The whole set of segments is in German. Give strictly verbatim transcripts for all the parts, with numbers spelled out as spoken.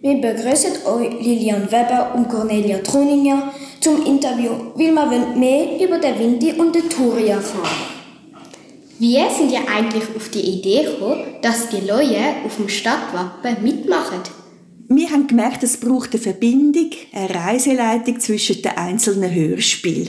Wir begrüßen euch Lilian Weber und Cornelia Troninger zum Interview, weil wir mehr über den Vinti und den Turi erfahren. Wie sind ihr eigentlich auf die Idee gekommen, dass die Leute auf dem Stadtwappen mitmachen? Wir haben gemerkt, es braucht eine Verbindung, eine Reiseleitung zwischen den einzelnen Hörspielen.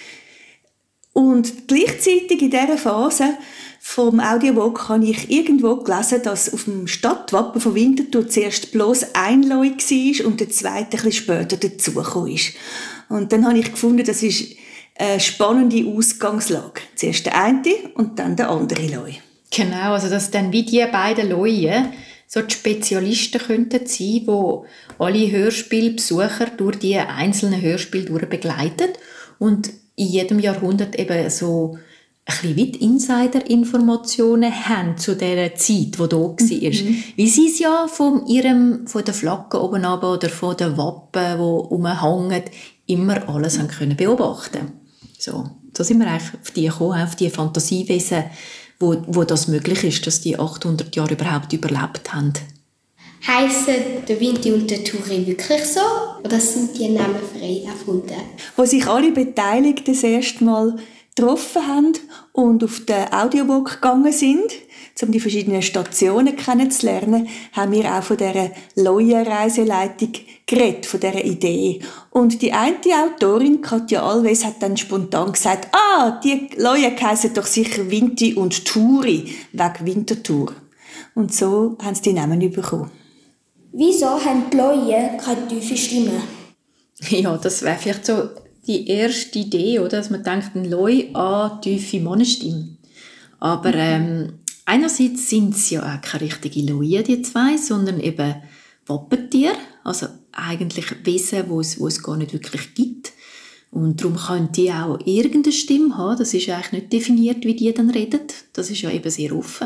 Und gleichzeitig in dieser Phase vom Audiowalk habe ich irgendwo gelesen, dass auf dem Stadtwappen von Winterthur zuerst bloß ein Leu war und der zweite ein bisschen später dazugekommen ist. Und dann habe ich gefunden, das ist eine spannende Ausgangslage. Zuerst der eine und dann der andere Leu. Genau, also dass dann wie die beiden Leue so die Spezialisten könnten sein, die alle Hörspielbesucher durch die einzelnen Hörspiele begleiten und in jedem Jahrhundert eben so ein bisschen wie die Insider-Informationen haben zu dieser Zeit, die da war. Mhm. Wie sie es ja von, ihrem, von der Flagge oben runter oder von den Wappen, die rumhängen, immer alles haben können beobachten. So, so sind wir eigentlich auf die gekommen, auf die Fantasiewesen, wo, wo das möglich ist, dass die achthundert Jahre überhaupt überlebt haben. Heissen der Vinti und der Turi wirklich so? Oder sind die Namen frei erfunden? Wo sich alle Beteiligten das erste Mal getroffen haben und auf den Audiowalk gegangen sind, um die verschiedenen Stationen kennenzulernen, haben wir auch von dieser neuen Reiseleitung geredet, von dieser Idee. Und die eine Autorin, Katja Alves, hat dann spontan gesagt, ah, die Leute heissen doch sicher Vinti und Turi, wegen Winterthur. Und so haben sie die Namen bekommen. Wieso haben die Leute keine tiefe Stimme? Ja, das wäre vielleicht so die erste Idee, oder? Dass man denkt, ein Leu an tiefe Mannenstimme. Aber ähm, einerseits sind es ja auch keine richtigen Leute, die zwei, sondern eben Wappentiere, also eigentlich Wesen, die es, es gar nicht wirklich gibt. Und darum können die auch irgendeine Stimme haben. Das ist eigentlich nicht definiert, wie die dann reden. Das ist ja eben sehr offen.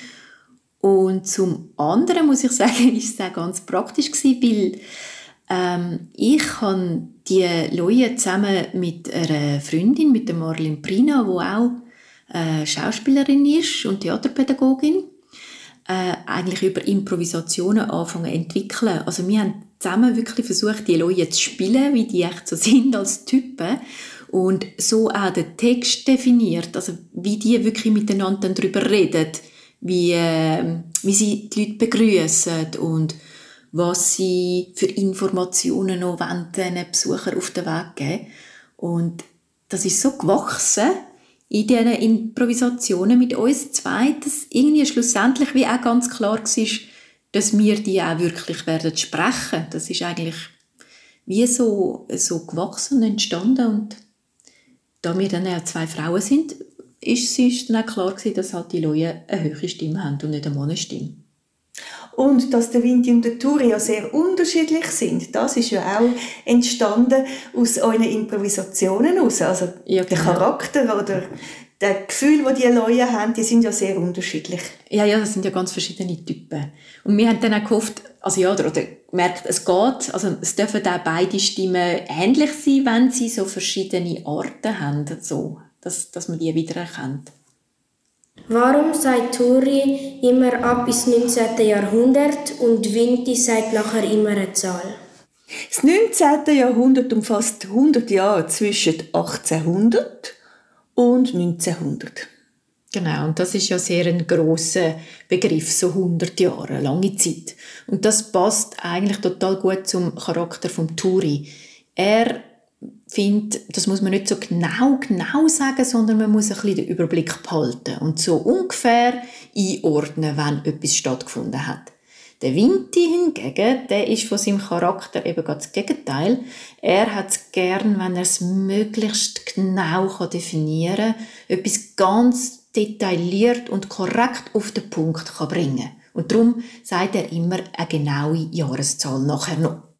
Und zum anderen muss ich sagen, ist es auch ganz praktisch gewesen, weil ähm, ich habe die Leute zusammen mit einer Freundin, mit der Marlene Prina, die auch äh, Schauspielerin ist und Theaterpädagogin, äh, eigentlich über Improvisationen anfangen zu entwickeln. Also wir haben zusammen wirklich versucht, die Leute zu spielen, wie die echt so sind als Typen. Und so auch den Text definiert, also wie die wirklich miteinander darüber reden, wie, äh, wie sie die Leute begrüßen und was sie für Informationen noch wollen, den Besuchern auf den Weg geben. Und das ist so gewachsen in diesen Improvisationen mit uns zwei, dass irgendwie schlussendlich wie auch ganz klar war, dass wir die auch wirklich werden sprechen. Das ist eigentlich wie so, so gewachsen und entstanden. Und da wir dann auch zwei Frauen sind, ist es dann auch klar gewesen, dass halt die Leute eine höhere Stimme haben und nicht eine Mannenstimme. Und dass der Vinti und der Turi ja sehr unterschiedlich sind, das ist ja auch entstanden aus euren Improvisationen heraus. Also ja, genau. Der Charakter oder das Gefühl, das die Leute haben, die sind ja sehr unterschiedlich. Ja, ja, das sind ja ganz verschiedene Typen. Und wir haben dann auch gehofft, also ja, oder, oder gemerkt, es geht, also es dürfen auch beide Stimmen ähnlich sein, wenn sie so verschiedene Arten haben, so, dass, dass man die wiedererkennt. Warum sagt Turi immer ab bis neunzehnten. Jahrhundert und Vinti sagt nachher immer eine Zahl? Das neunzehnte. Jahrhundert umfasst hundert Jahre zwischen achtzehnhundert und neunzehnhundert. Genau, und das ist ja sehr ein grosser Begriff, so hundert Jahre, eine lange Zeit. Und das passt eigentlich total gut zum Charakter von Turi. Er findet, das muss man nicht so genau, genau sagen, sondern man muss ein bisschen den Überblick behalten und so ungefähr einordnen, wenn etwas stattgefunden hat. Der Vinti hingegen, der ist von seinem Charakter eben gerade das Gegenteil. Er hat es gern, wenn er es möglichst genau definieren kann, etwas ganz detailliert und korrekt auf den Punkt kann bringen. Und darum sagt er immer eine genaue Jahreszahl nachher noch.